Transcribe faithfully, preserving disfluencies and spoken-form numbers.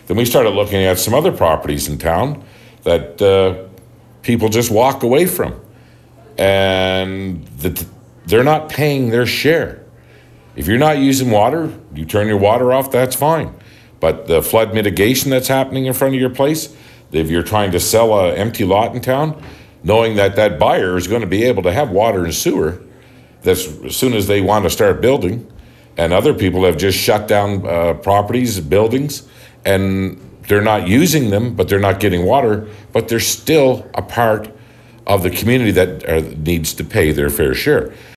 Then we started looking at some other properties in town that uh, people just walk away from. And the, they're not paying their share. If you're not using water, you turn your water off, that's fine. But the flood mitigation that's happening in front of your place, if you're trying to sell an empty lot in town, knowing that that buyer is going to be able to have water and sewer that's, as soon as they want to start building, and other people have just shut down uh, properties, buildings, and they're not using them, but they're not getting water, but they're still a part of the community that uh, needs to pay their fair share.